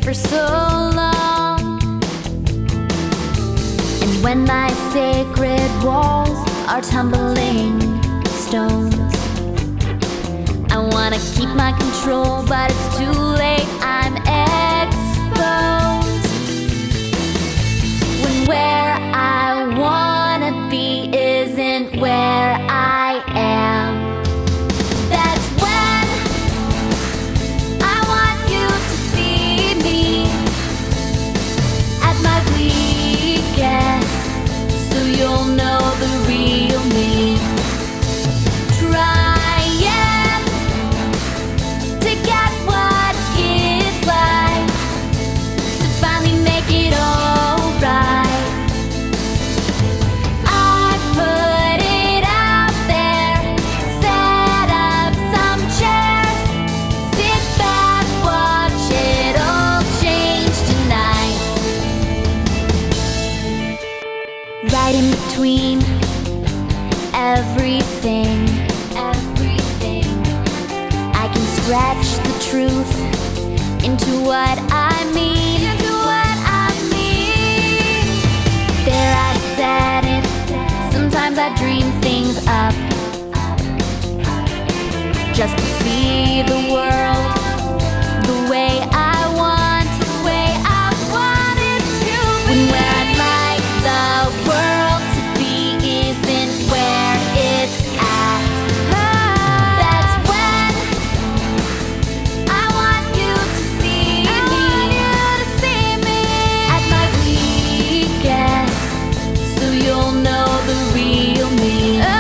for so long. And when my sacred walls are tumbling stones, I wanna keep my control, but it's too late, I'm exposed. When where I wanna be isn't where I am, that's when I want you to see me at my weakest, so you'll know the real me. Right in between everything, I can stretch the truth into what I mean. There I said it, sometimes I dream things up, just to see the world the way I want it to be. When where I'd like the world to be isn't where it's at, that's when I want you to see me at my weakest, so you'll know the real me.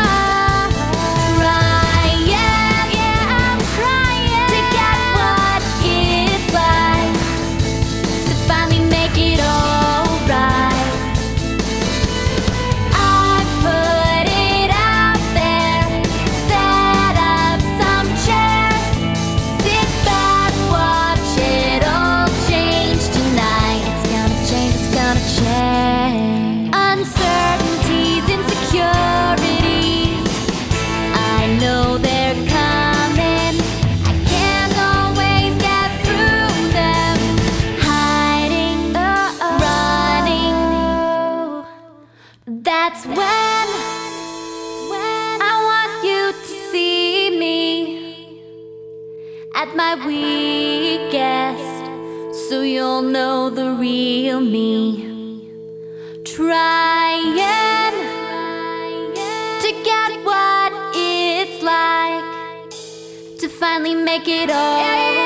Uncertainties, insecurities, I know they're coming. I can't always get through them. Hiding, running, that's when I want you to see me at my weakest, so you'll know the real me. Trying to get what it's like to finally make it all